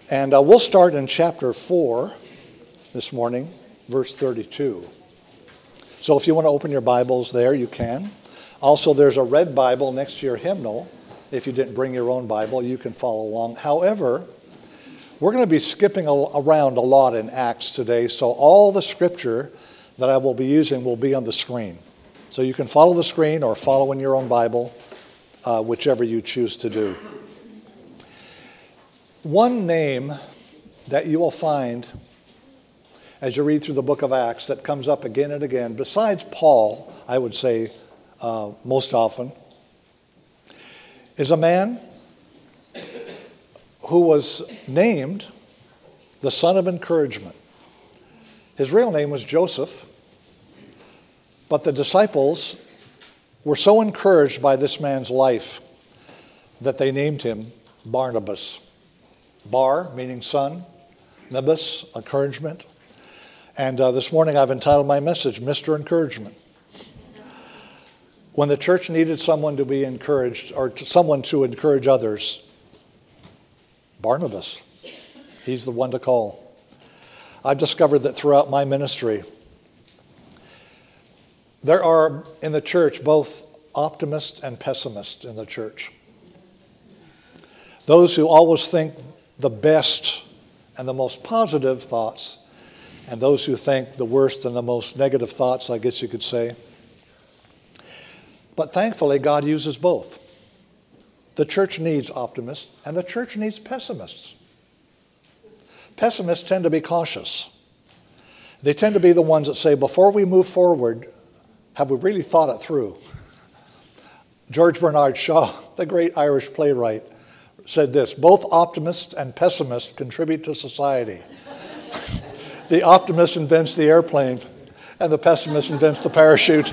And we'll start in chapter 4 this morning, verse 32. So if you want to open your Bibles there, you can. Also, there's a red Bible next to your hymnal. If you didn't bring your own Bible, you can follow along. However, we're going to be skipping around a lot in Acts today, so all the scripture that I will be using will be on the screen. So you can follow the screen or follow in your own Bible, whichever you choose to do. One name that you will find as you read through the book of Acts that comes up again and again, besides Paul, I would say most often, is a man who was named the son of encouragement. His real name was Joseph, but the disciples were so encouraged by this man's life that they named him Barnabas. Bar, meaning son, Nabas, encouragement. And this morning I've entitled my message, Mr. Encouragement. When the church needed someone to be encouraged, or someone to encourage others, Barnabas, he's the one to call. I've discovered that throughout my ministry, there are in the church both optimists and pessimists in the church. Those who always think the best and the most positive thoughts, and those who think the worst and the most negative thoughts, I guess you could say. But thankfully, God uses both. The church needs optimists, and the church needs pessimists. Pessimists tend to be cautious. They tend to be the ones that say, before we move forward, have we really thought it through? George Bernard Shaw, the great Irish playwright, said this: both optimists and pessimists contribute to society. The optimist invents the airplane, and the pessimist invents the parachute.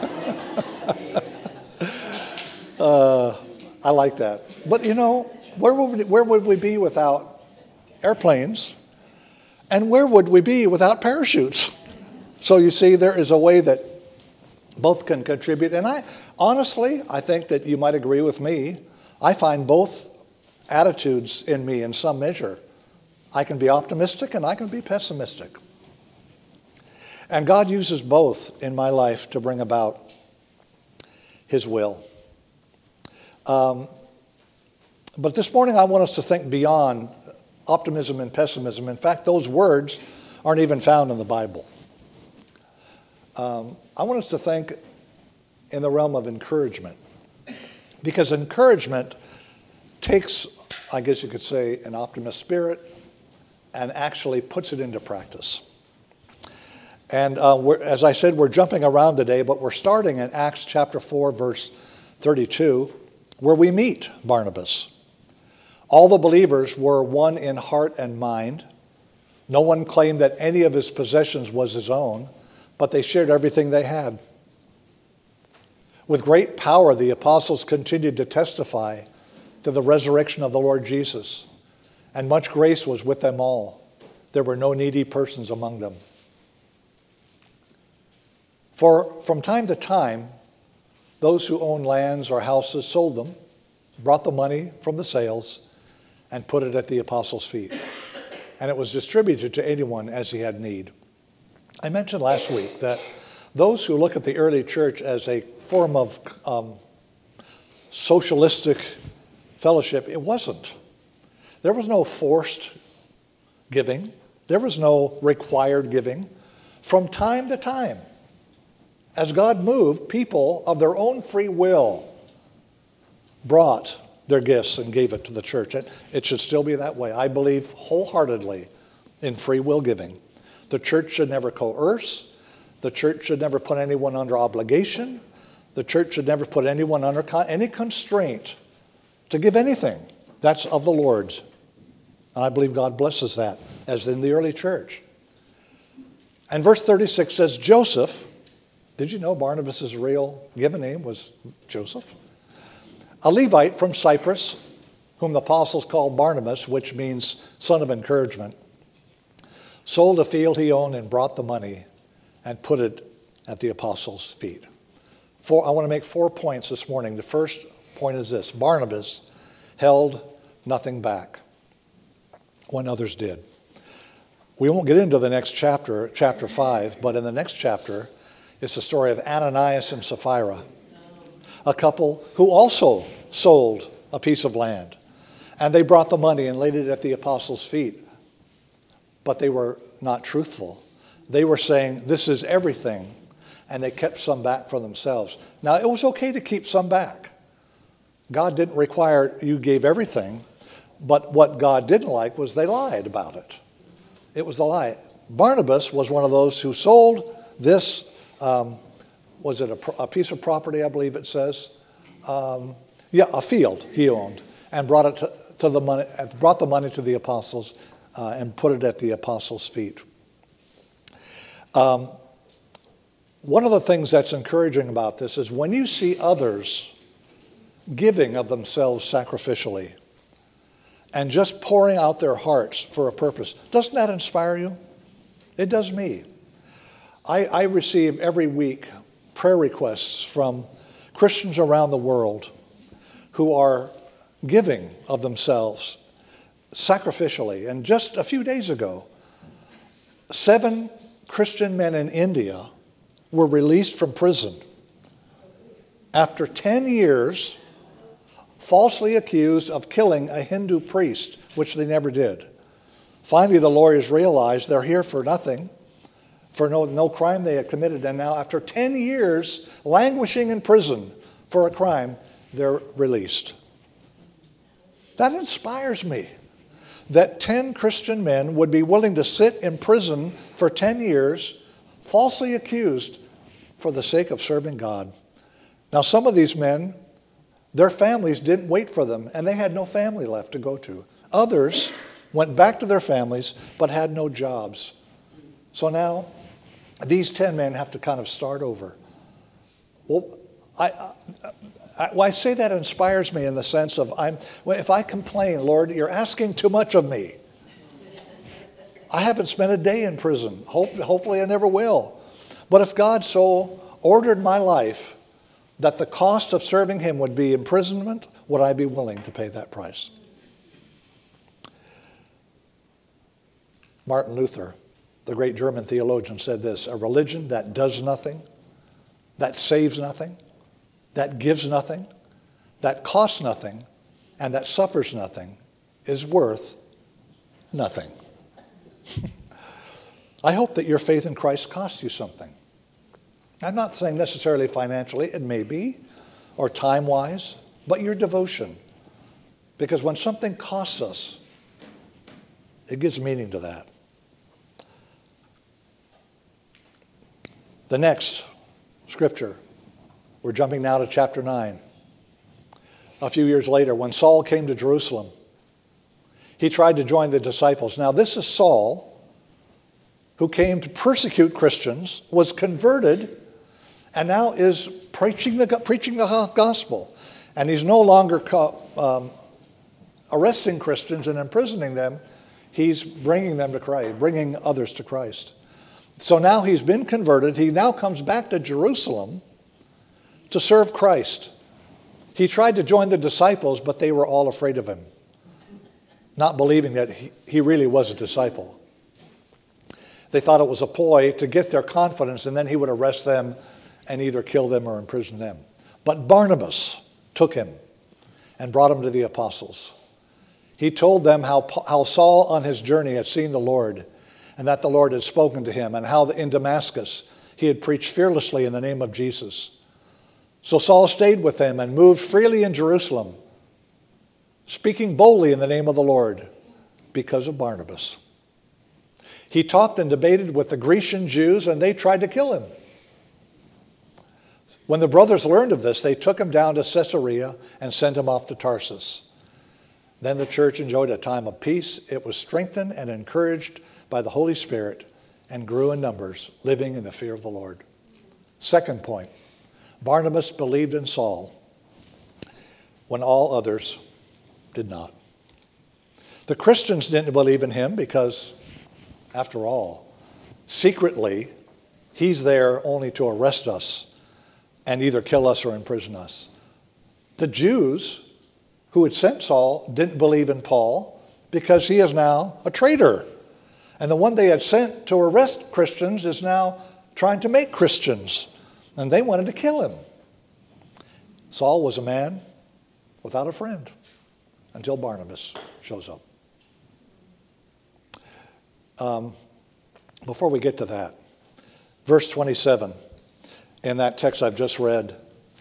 I like that. But you know, where would we be without airplanes? And where would we be without parachutes? So you see, there is a way that both can contribute. And I think that you might agree with me. I find both attitudes in me in some measure. I can be optimistic and I can be pessimistic. And God uses both in my life to bring about His will. But this morning I want us to think beyond optimism and pessimism. In fact, those words aren't even found in the Bible. I want us to think in the realm of encouragement. Because encouragement takes, I guess you could say, an optimist spirit and actually puts it into practice. And as I said, we're jumping around today, but we're starting in Acts chapter 4, verse 32, where we meet Barnabas. All the believers were one in heart and mind. No one claimed that any of his possessions was his own, but they shared everything they had. With great power, the apostles continued to testify to the resurrection of the Lord Jesus, and much grace was with them all. There were no needy persons among them. For from time to time, those who owned lands or houses sold them, brought the money from the sales, and put it at the apostles' feet. And it was distributed to anyone as he had need. I mentioned last week that those who look at the early church as a form of socialistic fellowship, it wasn't. There was no forced giving. There was no required giving. From time to time, as God moved, people of their own free will brought their gifts and gave it to the church. It should still be that way. I believe wholeheartedly in free will giving. The church should never coerce. The church should never put anyone under obligation. The church should never put anyone under any constraint to give anything. That's of the Lord. And I believe God blesses that, as in the early church. And verse 36 says, Joseph, did you know Barnabas' real given name was Joseph? A Levite from Cyprus, whom the apostles called Barnabas, which means son of encouragement, sold a field he owned and brought the money and put it at the apostles' feet. I want to make 4 points this morning. The first point is this: Barnabas held nothing back. when others did. We won't get into the next chapter, chapter 5, but in the next chapter, it's the story of Ananias and Sapphira, a couple who also sold a piece of land. And they brought the money and laid it at the apostles' feet. But they were not truthful. They were saying, this is everything. And they kept some back for themselves. Now, it was okay to keep some back. God didn't require you gave everything. But what God didn't like was they lied about it. It was a lie. Barnabas was one of those who sold this, was it a piece of property, I believe it says? A field he owned, and brought the money to the apostles and put it at the apostles' feet. One of the things that's encouraging about this is when you see others giving of themselves sacrificially and just pouring out their hearts for a purpose, doesn't that inspire you? It does me. I receive every week prayer requests from Christians around the world who are giving of themselves sacrificially. And just a few days ago, 7 Christian men in India were released from prison after 10 years falsely accused of killing a Hindu priest, which they never did. Finally, the lawyers realized they're here for nothing, for no crime they had committed. And now, after 10 years languishing in prison for a crime, they're released. That inspires me, that 10 Christian men would be willing to sit in prison for 10 years, falsely accused, for the sake of serving God. Now, some of these men, their families didn't wait for them, and they had no family left to go to. Others went back to their families, but had no jobs. So now, these 10 men have to kind of start over. Well, I say that inspires me in the sense of, if I complain, Lord, you're asking too much of me. I haven't spent a day in prison. Hopefully I never will. But if God so ordered my life that the cost of serving him would be imprisonment, would I be willing to pay that price? Martin Luther, the great German theologian, said this: a religion that does nothing, that saves nothing, that gives nothing, that costs nothing, and that suffers nothing is worth nothing. I hope that your faith in Christ costs you something. I'm not saying necessarily financially, it may be, or time-wise, but your devotion. Because when something costs us, it gives meaning to that. The next scripture, we're jumping now to chapter 9. A few years later, when Saul came to Jerusalem, he tried to join the disciples. Now, this is Saul, who came to persecute Christians, was converted, and now is preaching the gospel. And he's no longer arresting Christians and imprisoning them. He's bringing them to Christ, bringing others to Christ. So now he's been converted. He now comes back to Jerusalem to serve Christ. He tried to join the disciples, but they were all afraid of him, not believing that he really was a disciple. They thought it was a ploy to get their confidence, and then he would arrest them and either kill them or imprison them. But Barnabas took him and brought him to the apostles. He told them how Saul on his journey had seen the Lord, and that the Lord had spoken to him, and how in Damascus he had preached fearlessly in the name of Jesus. So Saul stayed with them and moved freely in Jerusalem, speaking boldly in the name of the Lord because of Barnabas. He talked and debated with the Grecian Jews, and they tried to kill him. When the brothers learned of this, they took him down to Caesarea and sent him off to Tarsus. Then the church enjoyed a time of peace. It was strengthened and encouraged by the Holy Spirit and grew in numbers, living in the fear of the Lord. Second point, Barnabas believed in Saul when all others did not. The Christians didn't believe in him because, after all, secretly, he's there only to arrest us and either kill us or imprison us. The Jews who had sent Saul didn't believe in Paul because he is now a traitor. And the one they had sent to arrest Christians is now trying to make Christians. And they wanted to kill him. Saul was a man without a friend until Barnabas shows up. Before we get to that, verse 27 in that text I've just read,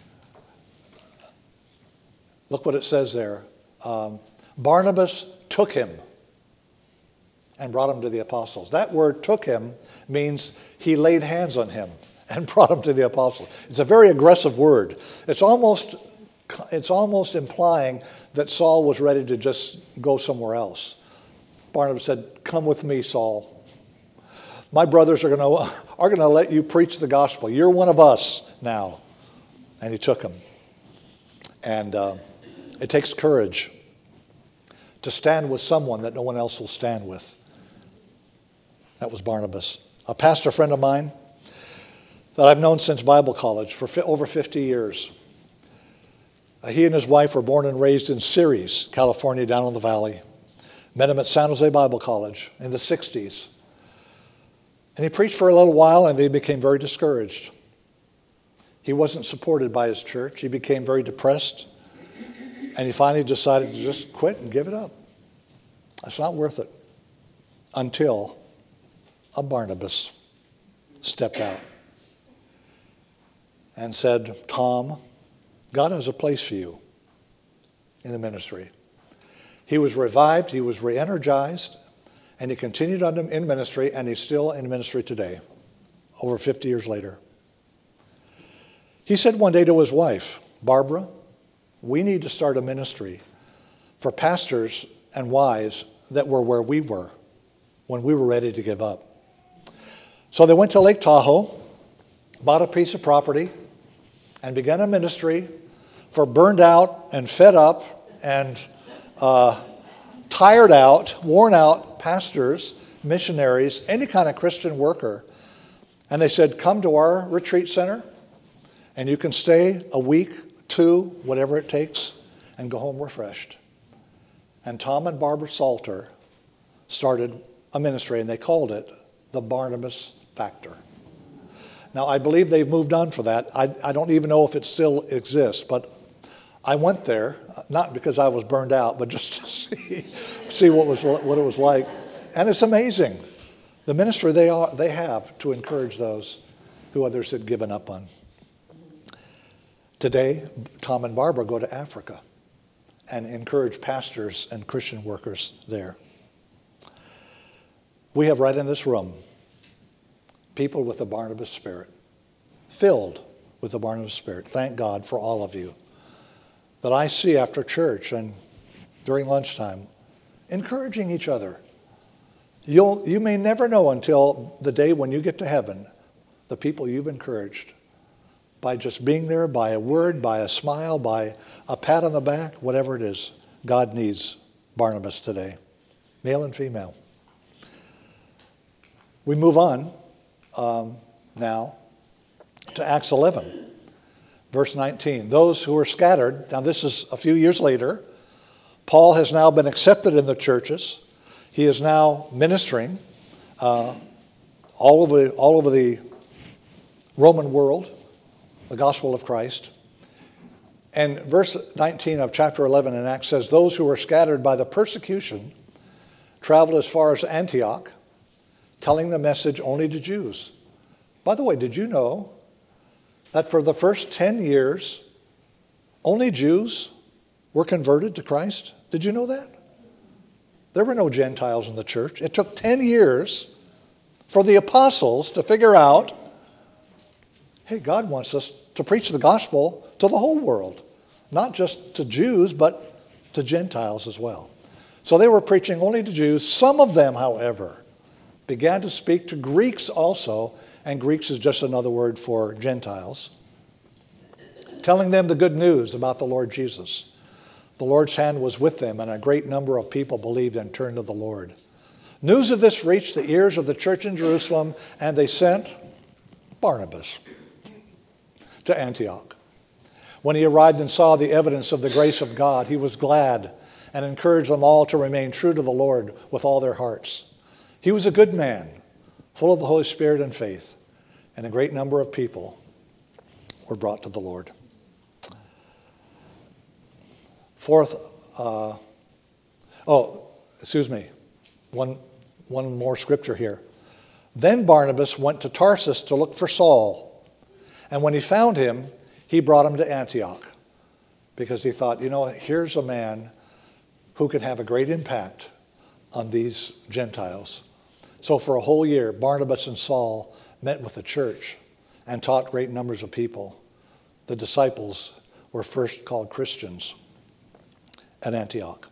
look what it says there. Barnabas took him and brought him to the apostles. That word took him means he laid hands on him and brought him to the apostles. It's a very aggressive word. It's almost implying that Saul was ready to just go somewhere else. Barnabas said, "Come with me, Saul. My brothers are going to let you preach the gospel. You're one of us now." And he took him. And it takes courage to stand with someone that no one else will stand with. That was Barnabas. A pastor friend of mine that I've known since Bible college for over 50 years. He and his wife were born and raised in Ceres, California, down in the valley. Met him at San Jose Bible College in the 60s. And he preached for a little while, and they became very discouraged. He wasn't supported by his church. He became very depressed. And he finally decided to just quit and give it up. It's not worth it. Until a Barnabas stepped out and said, "Tom, God has a place for you in the ministry." He was revived, he was re-energized, and he continued on in ministry, and he's still in ministry today, over 50 years later. He said one day to his wife, "Barbara, we need to start a ministry for pastors and wives that were where we were when we were ready to give up." So they went to Lake Tahoe, bought a piece of property, and began a ministry for burned out and fed up and tired out, worn out pastors, missionaries, any kind of Christian worker. And they said, "Come to our retreat center, and you can stay a week, 2, whatever it takes, and go home refreshed." And Tom and Barbara Salter started a ministry, and they called it the Barnabas Factor. Now, I believe they've moved on for that. I don't even know if it still exists, but I went there, not because I was burned out, but just to see what it was like. And it's amazing, the ministry they have to encourage those who others had given up on. Today, Tom and Barbara go to Africa and encourage pastors and Christian workers there. We have right in this room people with the Barnabas spirit, filled with the Barnabas spirit. Thank God for all of you that I see after church and during lunchtime, encouraging each other. You may never know until the day when you get to heaven the people you've encouraged by just being there, by a word, by a smile, by a pat on the back, whatever it is. God needs Barnabas today, male and female. We move on now to Acts 11. Verse 19, those who were scattered, now this is a few years later. Paul has now been accepted in the churches. He is now ministering all over the Roman world, the gospel of Christ. And verse 19 of chapter 11 in Acts says, those who were scattered by the persecution traveled as far as Antioch, telling the message only to Jews. By the way, did you know that for the first 10 years, only Jews were converted to Christ? Did you know that? There were no Gentiles in the church. It took 10 years for the apostles to figure out, hey, God wants us to preach the gospel to the whole world, not just to Jews, but to Gentiles as well. So they were preaching only to Jews. Some of them, however, began to speak to Greeks also, and Greeks is just another word for Gentiles, telling them the good news about the Lord Jesus. The Lord's hand was with them, and a great number of people believed and turned to the Lord. News of this reached the ears of the church in Jerusalem, and they sent Barnabas to Antioch. When he arrived and saw the evidence of the grace of God, he was glad and encouraged them all to remain true to the Lord with all their hearts. He was a good man, full of the Holy Spirit and faith, and a great number of people were brought to the Lord. One more scripture here. Then Barnabas went to Tarsus to look for Saul, and when he found him, he brought him to Antioch, because he thought, here's a man who could have a great impact on these Gentiles. So for a whole year, Barnabas and Saul met with the church and taught great numbers of people. The disciples were first called Christians at Antioch.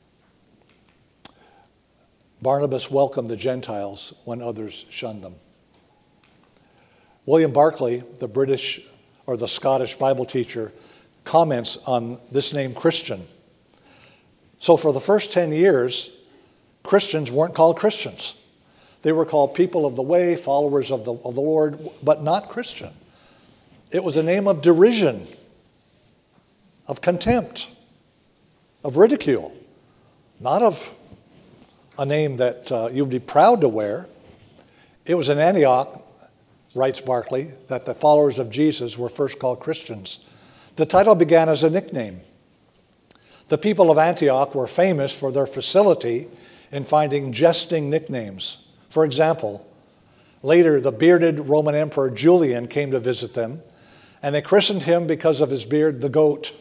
Barnabas welcomed the Gentiles when others shunned them. William Barclay, the Scottish Bible teacher, comments on this name Christian. So for the first 10 years, Christians weren't called Christians. They were called people of the way, followers of the Lord, but not Christian. It was a name of derision, of contempt, of ridicule, not of a name that you'd be proud to wear. It was in Antioch, writes Barclay, that the followers of Jesus were first called Christians. The title began as a nickname. The people of Antioch were famous for their facility in finding jesting nicknames. For example, later the bearded Roman Emperor Julian came to visit them, and they christened him because of his beard, the goat.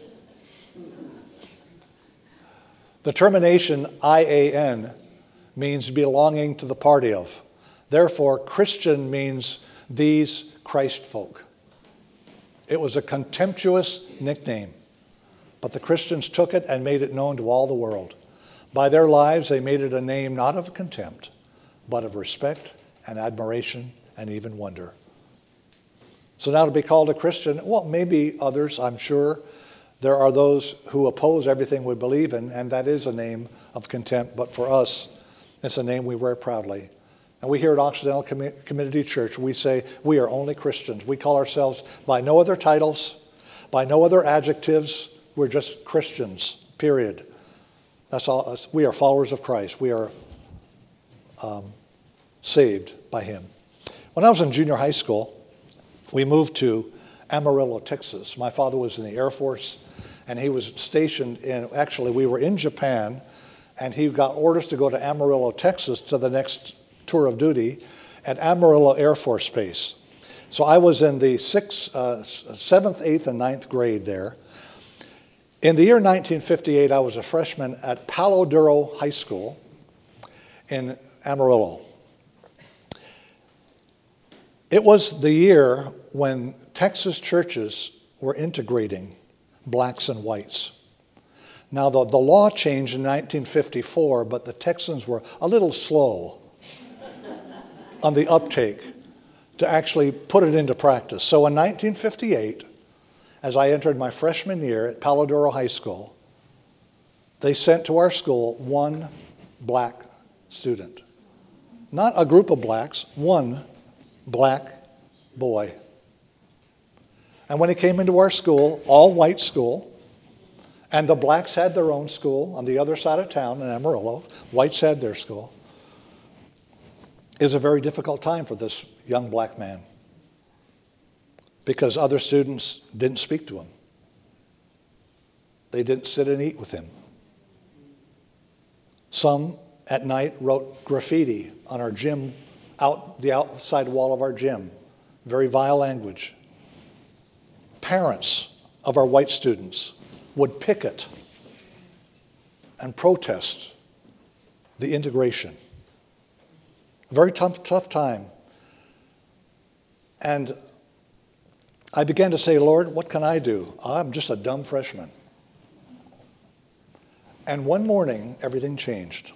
The termination IAN means belonging to the party of. Therefore, Christian means these Christ folk. It was a contemptuous nickname, but the Christians took it and made it known to all the world. By their lives, they made it a name not of contempt, but of respect and admiration and even wonder. So now to be called a Christian, well, maybe others, I'm sure. There are those who oppose everything we believe in, and that is a name of contempt. But for us, it's a name we wear proudly. And we here at Occidental Community Church, we say we are only Christians. We call ourselves by no other titles, by no other adjectives. We're just Christians, period. That's all. We are followers of Christ. We are saved by him. When I was in junior high school, we moved to Amarillo, Texas. My father was in the Air Force, and he was stationed actually we were in Japan, and he got orders to go to Amarillo, Texas to the next tour of duty at Amarillo Air Force Base. So I was in the 7th, 8th, and 9th grade there. In the year 1958, I was a freshman at Palo Duro High School in Amarillo. It was the year when Texas churches were integrating blacks and whites. Now, the law changed in 1954, but the Texans were a little slow on the uptake to actually put it into practice. So in 1958, as I entered my freshman year at Palo Duro High School, they sent to our school one black student. Not a group of blacks, one black boy. And when he came into our school, all white school, and the blacks had their own school on the other side of town in Amarillo, whites had their school, it was a very difficult time for this young black man because other students didn't speak to him. They didn't sit and eat with him. Some at night wrote graffiti on our gym, the outside wall of our gym. Very vile language. Parents of our white students would picket and protest the integration. A very tough time. And I began to say, Lord, what can I do? I'm just a dumb freshman. And one morning, everything changed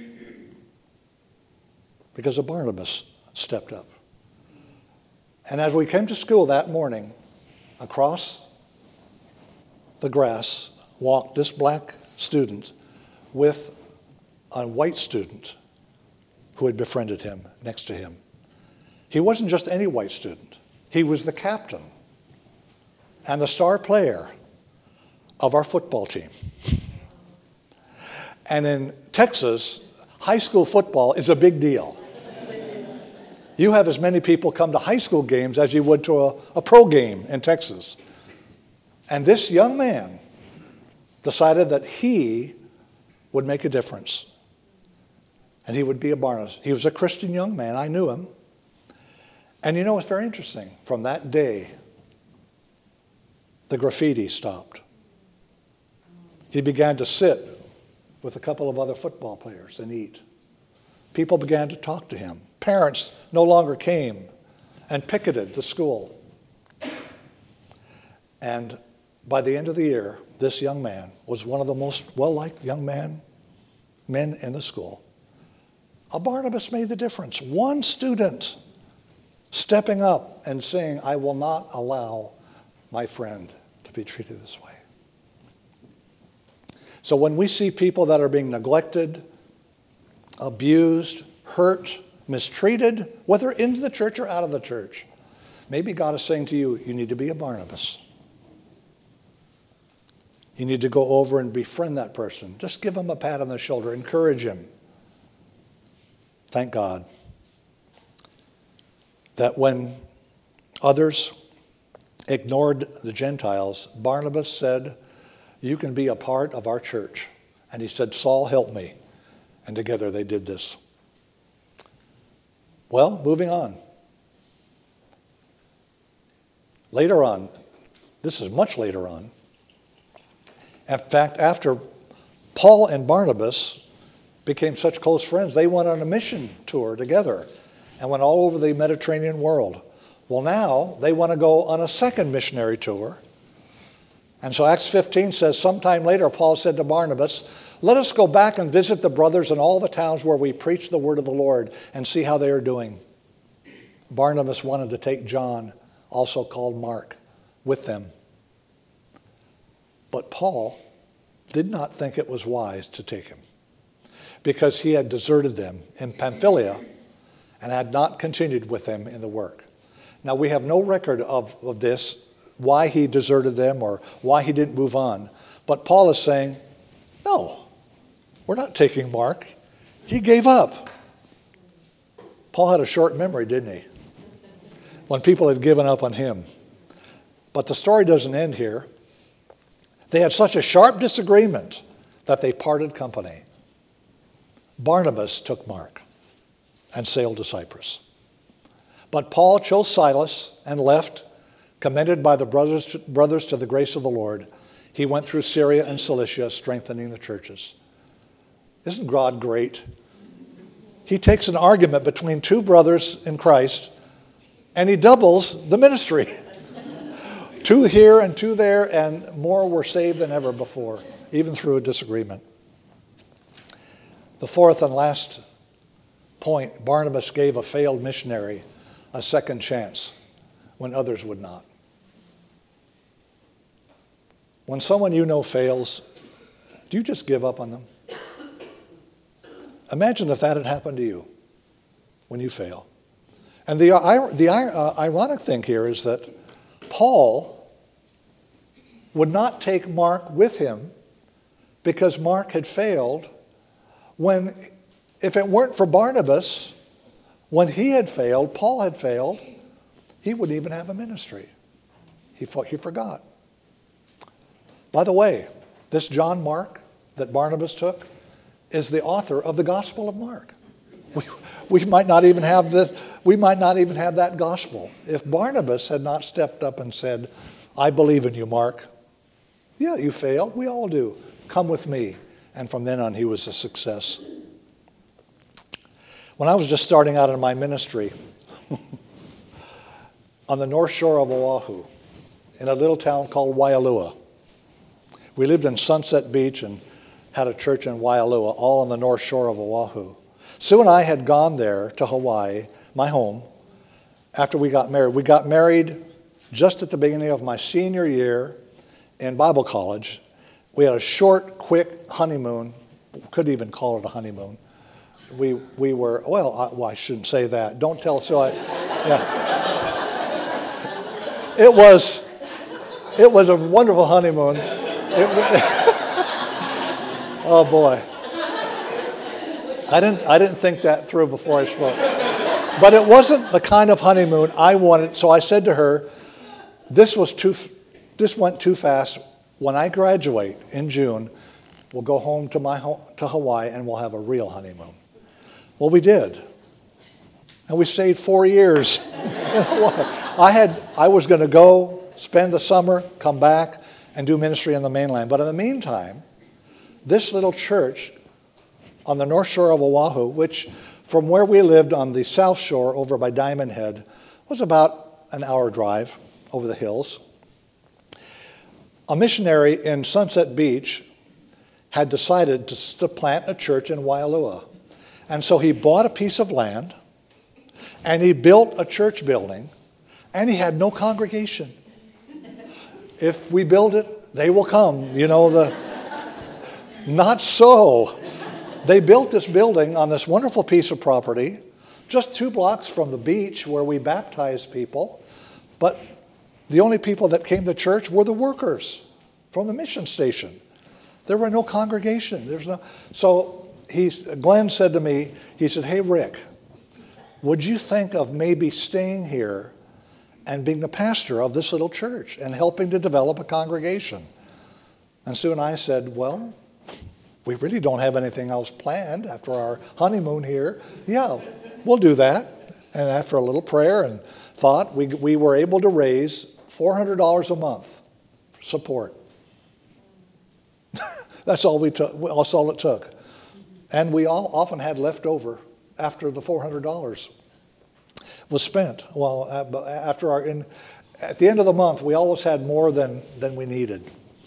because a Barnabas stepped up. And as we came to school that morning, across the grass walked this black student with a white student who had befriended him next to him. He wasn't just any white student. He was the captain and the star player of our football team. And in Texas, high school football is a big deal. You have as many people come to high school games as you would to a pro game in Texas. And this young man decided that he would make a difference. And he would be a Barnabas. He was a Christian young man. I knew him. And you know, it's very interesting. From that day, the graffiti stopped. He began to sit with a couple of other football players and eat. People began to talk to him. Parents no longer came and picketed the school. And by the end of the year, this young man was one of the most well-liked young men in the school. A Barnabas made the difference. One student stepping up and saying, I will not allow my friend to be treated this way. So when we see people that are being neglected, abused, hurt, mistreated, whether into the church or out of the church, maybe God is saying to you, you need to be a Barnabas. You need to go over and befriend that person. Just give him a pat on the shoulder, encourage him. Thank God that when others ignored the Gentiles, Barnabas said, you can be a part of our church. And he said, Saul, help me. And together they did this. Well, moving on. Later on, this is much later on. In fact, after Paul and Barnabas became such close friends, they went on a mission tour together and went all over the Mediterranean world. Well, now they want to go on a second missionary tour. And so Acts 15 says, sometime later, Paul said to Barnabas, let us go back and visit the brothers in all the towns where we preach the word of the Lord and see how they are doing. Barnabas wanted to take John, also called Mark, with them. But Paul did not think it was wise to take him because he had deserted them in Pamphylia and had not continued with them in the work. Now, we have no record of this, why he deserted them or why he didn't move on. But Paul is saying, no, we're not taking Mark. He gave up. Paul had a short memory, didn't he? When people had given up on him. But the story doesn't end here. They had such a sharp disagreement that they parted company. Barnabas took Mark and sailed to Cyprus. But Paul chose Silas and left, commended by the brothers to the grace of the Lord. He went through Syria and Cilicia, strengthening the churches. Isn't God great? He takes an argument between two brothers in Christ, and he doubles the ministry. 2 here and 2 there, and more were saved than ever before, even through a disagreement. The fourth and last point, Barnabas gave a failed missionary a second chance when others would not. When someone you know fails, do you just give up on them? Imagine if that had happened to you when you fail. And the ironic thing here is that Paul would not take Mark with him because Mark had failed when, if it weren't for Barnabas, when he had failed, Paul had failed, he wouldn't even have a ministry. He forgot. By the way, this John Mark that Barnabas took is the author of the Gospel of Mark. We might not even have that gospel if Barnabas had not stepped up and said, I believe in you, Mark. Yeah, you failed. We all do. Come with me. And from then on, he was a success. When I was just starting out in my ministry on the north shore of Oahu, in a little town called Waialua, we lived in Sunset Beach and had a church in Waialua, all on the north shore of Oahu. Sue and I had gone there to Hawaii, my home, after we got married. We got married just at the beginning of my senior year in Bible college. We had a short, quick honeymoon. Couldn't even call it a honeymoon. We were, I shouldn't say that. Don't tell Sue. Yeah. It was a wonderful honeymoon. Oh, boy. I didn't think that through before I spoke. But it wasn't the kind of honeymoon I wanted. So I said to her, this went too fast. When I graduate in June, we'll go home to Hawaii and we'll have a real honeymoon. Well, we did. And we stayed 4 years in Hawaii. I was going to go, spend the summer, come back, and do ministry on the mainland. But in the meantime, this little church on the north shore of Oahu, which from where we lived on the south shore over by Diamond Head, was about an hour drive over the hills. A missionary in Sunset Beach had decided to plant a church in Waialua. And so he bought a piece of land, and he built a church building, and he had no congregation. If we build it, they will come. Not so. They built this building on this wonderful piece of property, just 2 blocks from the beach where we baptized people. But the only people that came to church were the workers from the mission station. There were no congregation. So Glenn said to me, he said, "Hey, Rick, would you think of maybe staying here and being the pastor of this little church and helping to develop a congregation?" And Sue and I said, "Well, we really don't have anything else planned after our honeymoon here. Yeah, we'll do that." And after a little prayer and thought, we were able to raise $400 a month for support. That's all it took. And we often had left over after the $400 was spent. Well, at the end of the month, we always had more than we needed.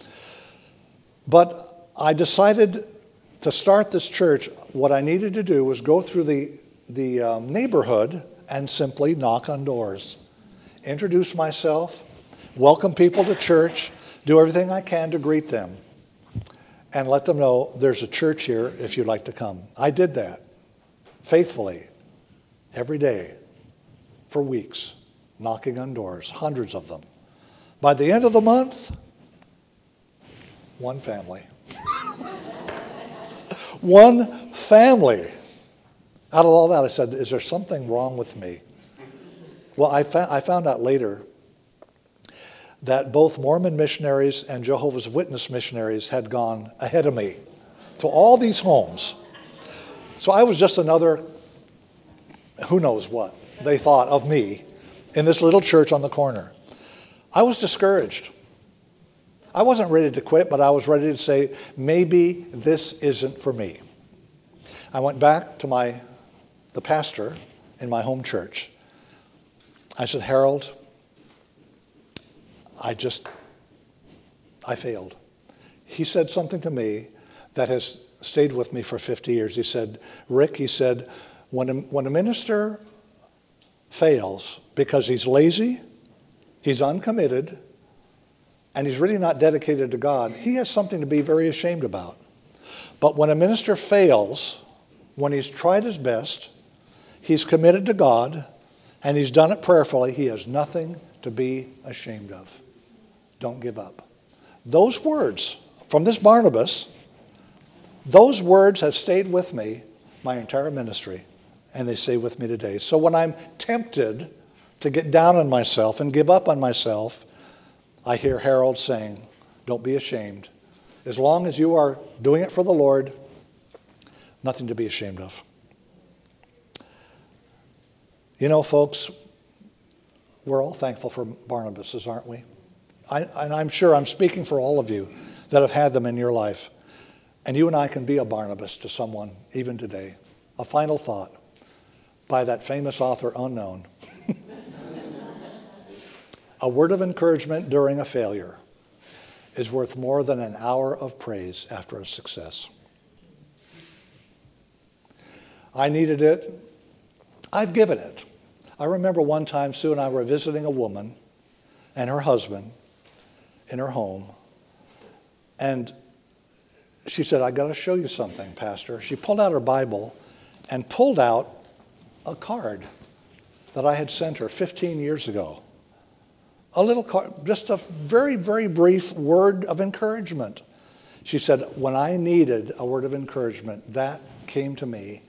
But I decided to start this church. What I needed to do was go through the neighborhood and simply knock on doors, introduce myself, welcome people to church, do everything I can to greet them, and let them know there's a church here if you'd like to come. I did that faithfully every day for weeks, knocking on doors, hundreds of them. By the end of the month, one family. One family. Out of all that, I said, is there something wrong with me? Well, I found out later that both Mormon missionaries and Jehovah's Witness missionaries had gone ahead of me to all these homes. So I was just another, who knows what they thought of me in this little church on the corner. I was discouraged. I wasn't ready to quit, but I was ready to say, maybe this isn't for me. I went back to the pastor in my home church. I said, "Harold, I failed." He said something to me that has stayed with me for 50 years. He said, "Rick," he said, when a minister fails because he's lazy, he's uncommitted, and he's really not dedicated to God, he has something to be very ashamed about. But when a minister fails, when he's tried his best, he's committed to God, and he's done it prayerfully, he has nothing to be ashamed of. Don't give up. Those words from this Barnabas, those words have stayed with me my entire ministry, and they stay with me today. So when I'm tempted to get down on myself and give up on myself, I hear Harold saying, "Don't be ashamed. As long as you are doing it for the Lord, nothing to be ashamed of." You know, folks, we're all thankful for Barnabases, aren't we? And I'm sure I'm speaking for all of you that have had them in your life. And you and I can be a Barnabas to someone even today. A final thought by that famous author unknown. A word of encouragement during a failure is worth more than an hour of praise after a success. I needed it. I've given it. I remember one time Sue and I were visiting a woman and her husband in her home. And she said, "I got to show you something, Pastor." She pulled out her Bible and pulled out a card that I had sent her 15 years ago. A little card, just a very, very brief word of encouragement. She said, when I needed a word of encouragement, that came to me,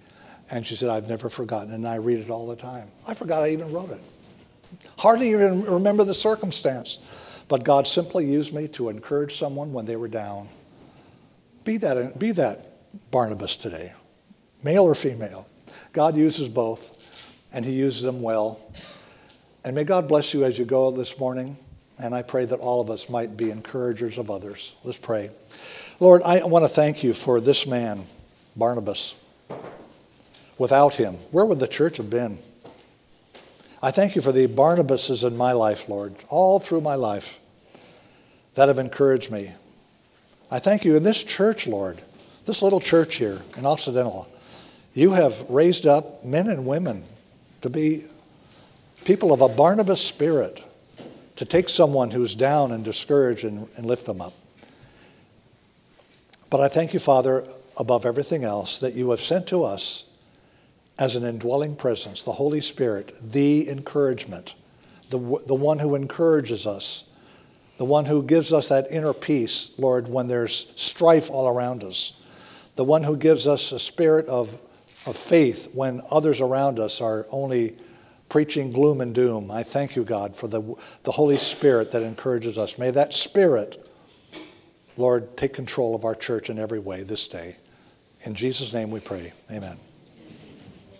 And she said, I've never forgotten, and I read it all the time. I forgot I even wrote it. Hardly even remember the circumstance. But God simply used me to encourage someone when they were down. Be that Barnabas today, male or female. God uses both, and he uses them well. And may God bless you as you go this morning, and I pray that all of us might be encouragers of others. Let's pray. Lord, I want to thank you for this man, Barnabas. Without him, where would the church have been? I thank you for the Barnabases in my life, Lord, all through my life that have encouraged me. I thank you in this church, Lord, this little church here in Occidental. You have raised up men and women to be people of a Barnabas spirit, to take someone who's down and discouraged and lift them up. But I thank you, Father, above everything else, that you have sent to us as an indwelling presence, the Holy Spirit, the encouragement, the one who encourages us, the one who gives us that inner peace, Lord, when there's strife all around us, the one who gives us a spirit of faith when others around us are only preaching gloom and doom. I thank you, God, for the Holy Spirit that encourages us. May that Spirit, Lord, take control of our church in every way this day. In Jesus' name we pray. Amen.